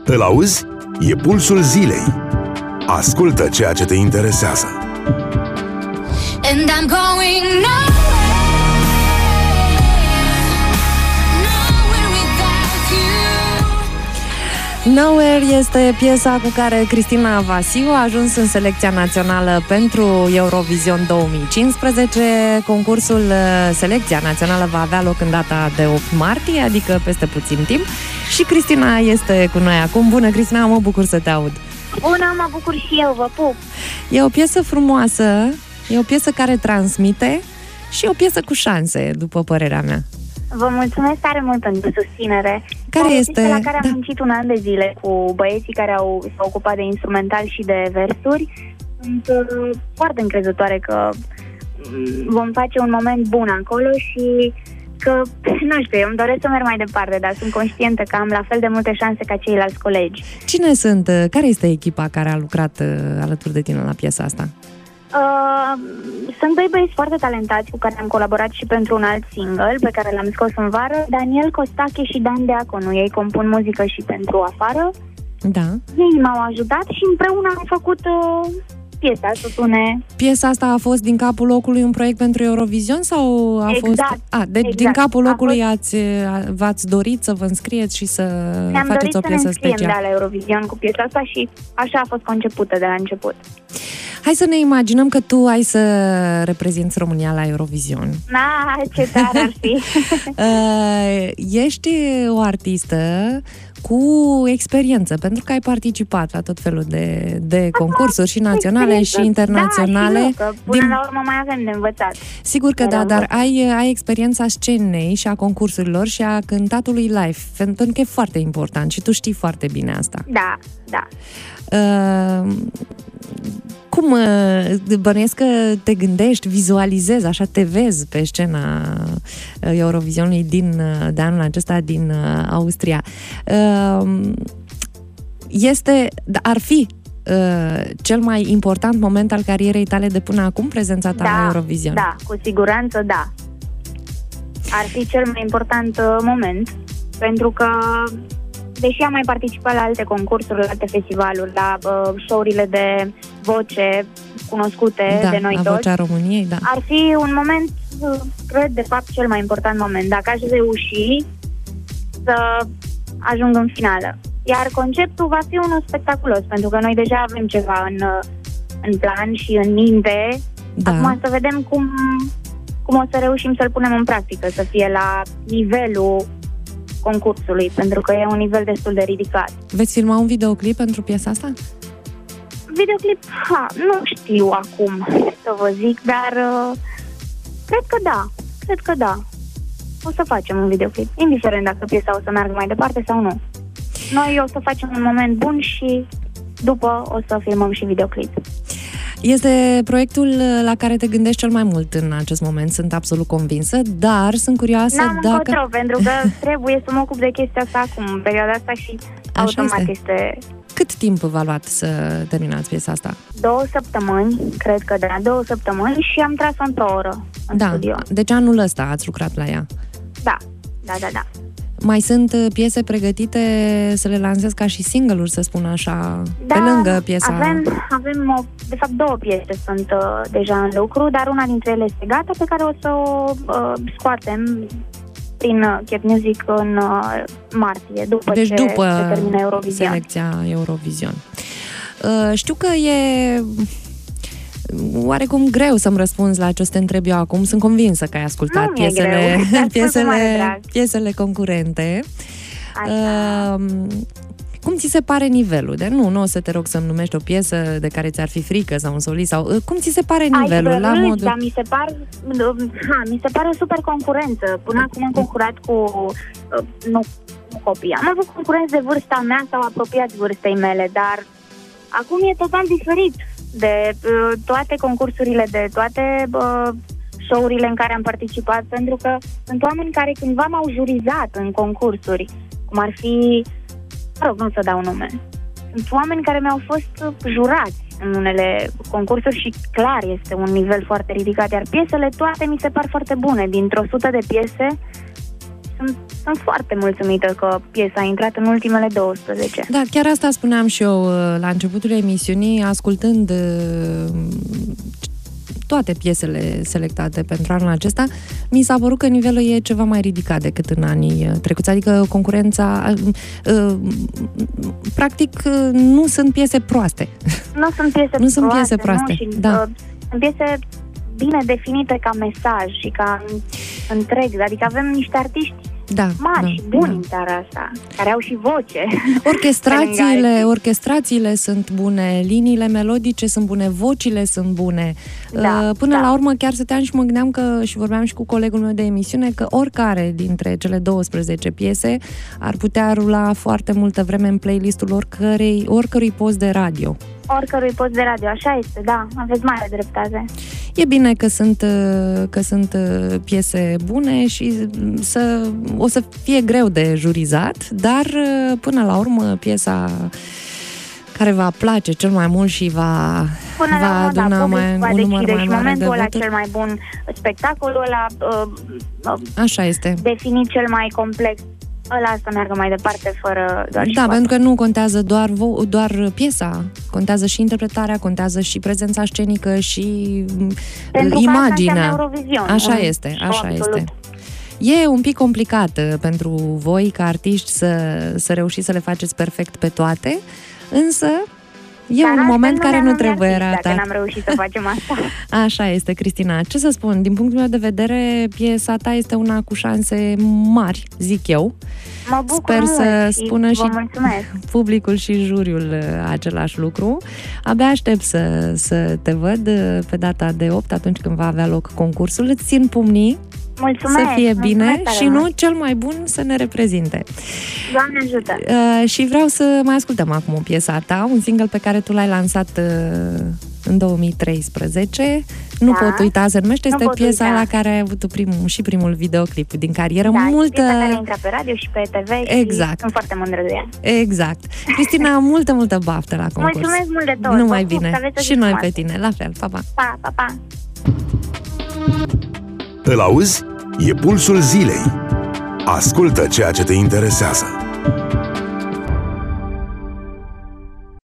Îl auzi? E pulsul zilei. Ascultă ceea ce te interesează. And I'm going Nowhere este piesa cu care Cristina Vasiu a ajuns în selecția națională pentru Eurovision 2015. Concursul Selecția Națională va avea loc în data de 8 martie, adică peste puțin timp. Și Cristina este cu noi acum. Bună, Cristina, mă bucur să te aud. Bună, mă bucur și eu, vă pup. E o piesă frumoasă, e o piesă care transmite și o piesă cu șanse, după părerea mea. Vă mulțumesc tare mult pentru susținere. Care este? La care am muncit un an de zile cu băieții care s-au ocupat de instrumental și de versuri. Sunt foarte încrezătoare că vom face un moment bun acolo și că, nu știu, eu îmi doresc să merg mai departe, dar sunt conștientă că am la fel de multe șanse ca ceilalți colegi. Cine sunt? Care este echipa care a lucrat alături de tine la piesa asta? Sunt doi băieți foarte talentați cu care am colaborat și pentru un alt single pe care l-am scos în vară, Daniel Costache și Dan Deaconu. Ei compun muzică și pentru afară. Da. Ei m-au ajutat și împreună am făcut piesa să sune. Piesa asta a fost din capul locului un proiect pentru Eurovision sau a fost... Exact. Din capul locului v-ați dorit să vă înscrieți și să faceți o piesă specială. Ne-am dorit să ne înscriem la Eurovision cu piesa asta și așa a fost concepută de la început. Hai să ne imaginăm că tu ai să reprezinți România la Eurovision. Ce tare ar fi! Ești o artistă cu experiență, pentru că ai participat la tot felul de concursuri și naționale și internaționale. Da, și că până la urmă mai avem de învățat. Sigur că da, dar ai experiența scenei și a concursurilor și a cântatului live, pentru că e foarte important și tu știi foarte bine asta. Da. Cum bănuiesc că te gândești, vizualizezi, așa te vezi pe scena Eurovisionului de anul acesta din Austria. Ar fi cel mai important moment al carierei tale de până acum, prezența ta la Eurovision? Da, cu siguranță da. Ar fi cel mai important moment, pentru că deși am mai participat la alte concursuri, la alte festivaluri, la show-urile de voce cunoscute de noi toți, Vocea României, da. Ar fi un moment, cred, de fapt, cel mai important moment. Dacă aș reuși să ajung în finală. Iar conceptul va fi unul spectaculos, pentru că noi deja avem ceva în plan și în minte. Da. Acum să vedem cum o să reușim să-l punem în practică, să fie la nivelul concursului, pentru că e un nivel destul de ridicat. Veți filma un videoclip pentru piesa asta? Videoclip? Nu știu acum să vă zic, dar cred că da. O să facem un videoclip, indiferent dacă piesa o să meargă mai departe sau nu. Noi o să facem un moment bun și după o să filmăm și videoclip. Este proiectul la care te gândești cel mai mult în acest moment, sunt absolut convinsă, dar sunt curioasă încotro, pentru că trebuie să mă ocup de chestia asta acum, în perioada asta și automat este... Cât timp v-a luat să terminați piesa asta? 2 săptămâni, cred că 2 săptămâni și am tras-o într-o oră în studio. Deci anul ăsta ați lucrat la ea? Da. Mai sunt piese pregătite să le lansezi ca și single-uri, să spun așa, pe lângă piesa? Avem de fapt 2 piese sunt deja în lucru, dar una dintre ele este gata, pe care o să o scoatem prin Cat Music în martie, după ce se termină Eurovision. Selecția Eurovision. Știu că e oarecum greu să-mi răspunzi la ce te întreb eu acum. Sunt convinsă că ai ascultat piesele concurente. Cum ți se pare nivelul? Nu o să te rog să-mi numești o piesă de care ți-ar fi frică sau un solist sau cum ți se pare nivelul? Dar mi se pare o super concurență. Până acum am concurat cu copii. Am avut concurenți de vârsta mea sau apropiați vârstei mele, dar acum e total diferit de toate concursurile, de toate show-urile în care am participat, pentru că sunt oameni care cândva m-au jurizat în concursuri, cum ar fi, nu să dau nume, sunt oameni care mi-au fost jurați în unele concursuri și clar este un nivel foarte ridicat, iar piesele toate mi se par foarte bune. Dintr-o 100 de piese sunt foarte mulțumită că piesa a intrat în ultimele 12. Da, chiar asta spuneam și eu la începutul emisiunii, ascultând toate piesele selectate pentru anul acesta, mi s-a părut că nivelul e ceva mai ridicat decât în anii trecuți. Adică concurența... practic, nu sunt piese proaste. Nu sunt piese proaste. Și, da. Sunt piese bine definite ca mesaj și ca întreg. Adică avem niște artiști mari și buni în țara asta, care au și voce. Orchestrațiile sunt bune, liniile melodice sunt bune, vocile sunt bune. Până la urmă chiar stăteam și mă gândeam și vorbeam și cu colegul meu de emisiune că oricare dintre cele 12 piese ar putea rula foarte multă vreme în playlistul oricărui post de radio. Oricărui post de radio, așa este, da, aveți mare dreptate. E bine că sunt piese bune și o să fie greu de jurizat, dar până la urmă piesa care va place cel mai mult și va aduna un număr mai mare de voturi. Cel mai bun, spectacolul ăla așa este. Definit cel mai complex, ăla să meargă mai departe fără doar și pentru că nu contează doar piesa, contează și interpretarea, contează și prezența scenică și imaginea. Eurovision. Așa este. E un pic complicat pentru voi ca artiști să reușiți să le faceți perfect pe toate, însă e un moment care nu trebuie ratat. Dacă n-am reușit să facem asta. Așa este, Cristina. Ce să spun, din punctul meu de vedere, piesa ta este una cu șanse mari, zic eu. Mă bucur. Sper să spună și publicul și juriul același lucru. Abia aștept să te văd pe data de 8, atunci când va avea loc concursul. Îți țin pumnii. Mulțumesc, să fie bine și nu mult. cel mai bun să ne reprezinte. Doamne ajută! Și vreau să mai ascultăm acum o piesa ta, un single pe care tu l-ai lansat în 2013. Nu pot uita, se numește, este piesa la care ai avut primul videoclip din carieră. Piesa care intră pe radio și pe TV. Exact. Și sunt foarte mândră de ea. Exact. Cristina, multă baftă la concurs. Mulțumesc mult de tot! Numai bine! Și noi pe tine, la fel, pa, pa! Pa, pa, pa! Îl auzi? E pulsul zilei. Ascultă ceea ce te interesează.